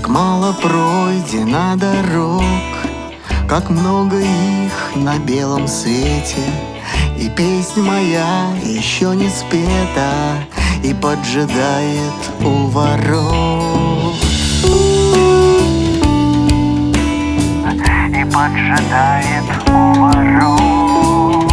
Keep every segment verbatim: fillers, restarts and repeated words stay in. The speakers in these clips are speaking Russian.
Как мало пройдено дорог, как много их на белом свете, и песнь моя еще не спета и поджидает у ворот. И поджидает у ворот.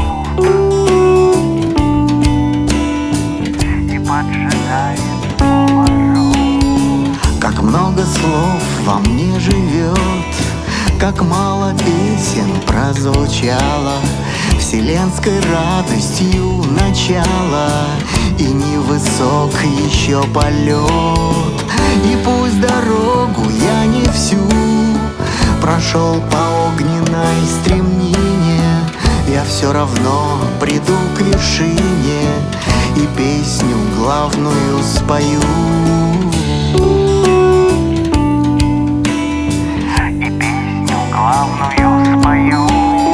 И поджидает у ворот. Как много слов во мне живет, как мало песен прозвучало, вселенской радостью начало, и невысок еще полет. И пусть дорогу я не всю прошел по огненной стремнине, я все равно приду к вершине и песню главную спою. Главную спою.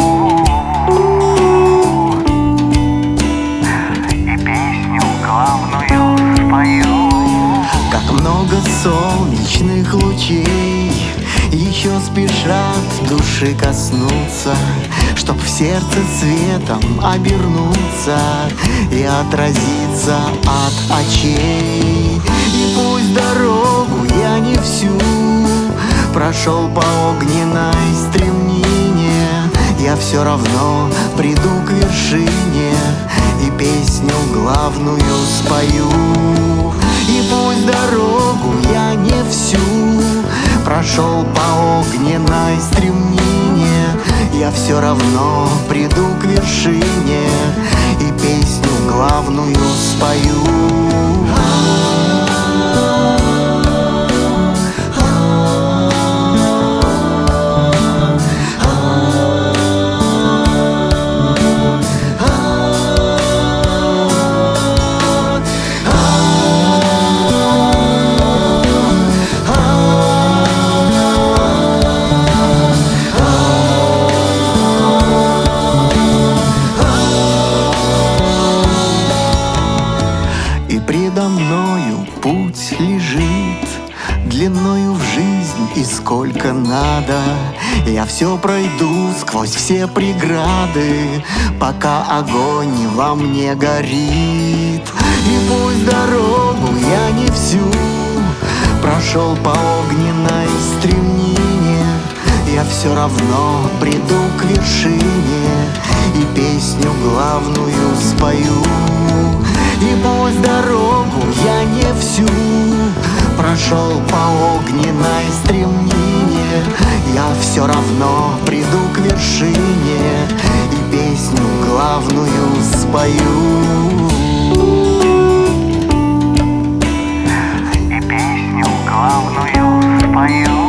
И песню главную спою. Как много солнечных лучей еще спешат души коснуться, чтоб в сердце светом обернуться и отразиться от очей. И пусть дорогу я не всю прошел по огненной стремнине, я все равно приду к вершине и песню главную спою. И пусть дорогу я не всю прошел по огненной стремнине, я все равно приду к вершине и песню главную спою. Предо мною путь лежит длиною в жизнь, и сколько надо я все пройду сквозь все преграды, пока огонь во мне горит. И пусть дорогу я не всю прошел по огненной стремнине, я все равно приду к вершине и песню главную спою. И пусть дорогу я не всю прошел по огненной стремнине, я все равно приду к вершине и песню главную спою. И песню главную спою.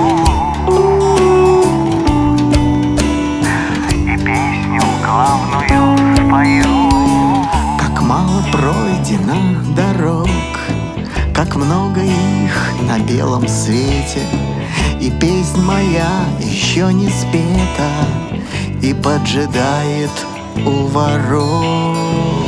И песню главную спою. Мало пройдено дорог, как много их на белом свете, и песнь моя еще не спета и поджидает у ворот.